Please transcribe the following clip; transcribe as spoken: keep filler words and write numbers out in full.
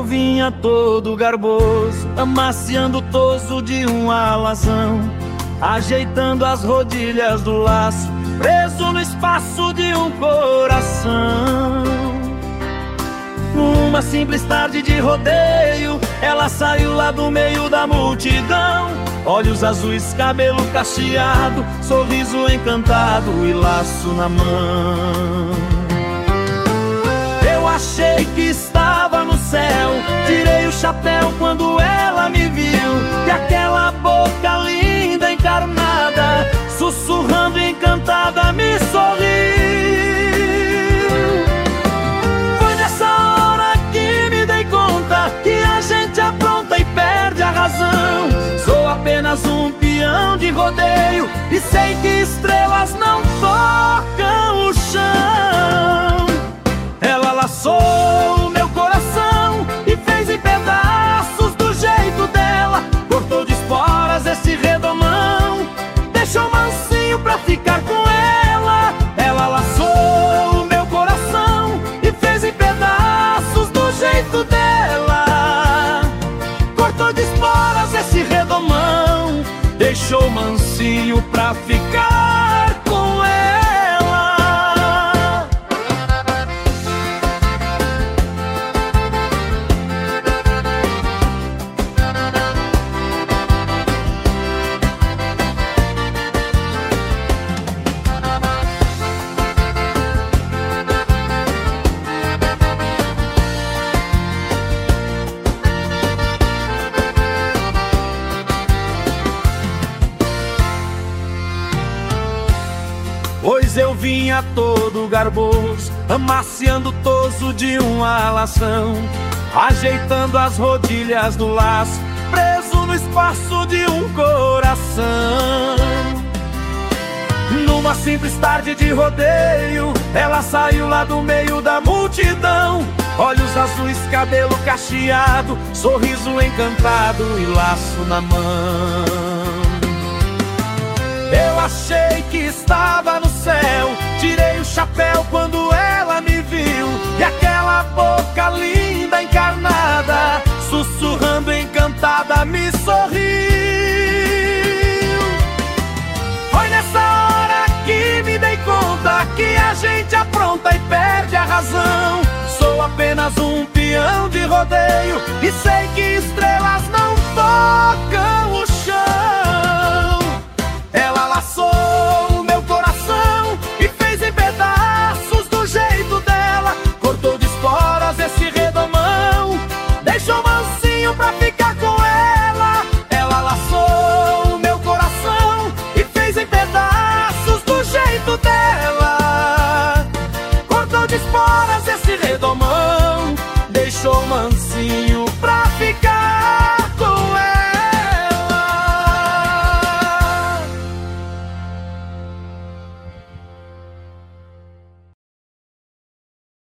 vinha todo garboso, amaciando o toso de um alazão, ajeitando as rodilhas do laço, preso no espaço de um coração. Numa simples tarde de rodeio, ela saiu lá do meio da multidão, olhos azuis, cabelo cacheado, sorriso encantado e laço na mão. Eu achei que estava no céu, tirei o chapéu quando ela me viu, e aquela boca linda encarnada, sussurrando encantada, me sorriu. Foi nessa hora que me dei conta que a gente apronta e perde a razão. Sou apenas um peão de rodeio e sei que estrelas não tocam o chão. Ela laçou o meu coração e fez em pedaços do jeito dela, cortou de esporas esse redomão, deixou mansinho pra ficar com ela. Ela laçou o meu coração e fez em pedaços do jeito dela, cortou de esporas esse redomão, deixou mansinho pra ficar com ela. Pois eu vinha todo garboso, amaciando o toso de uma alação, ajeitando as rodilhas do laço, preso no espaço de um coração. Numa simples tarde de rodeio, ela saiu lá do meio da multidão, olhos azuis, cabelo cacheado, sorriso encantado e laço na mão. Eu achei que estava no céu, tirei o chapéu quando ela me viu, e aquela boca linda encarnada, sussurrando encantada, me sorriu. Foi nessa hora que me dei conta que a gente apronta e perde a razão. Sou apenas um peão de rodeio e sei que estrelas não tocam o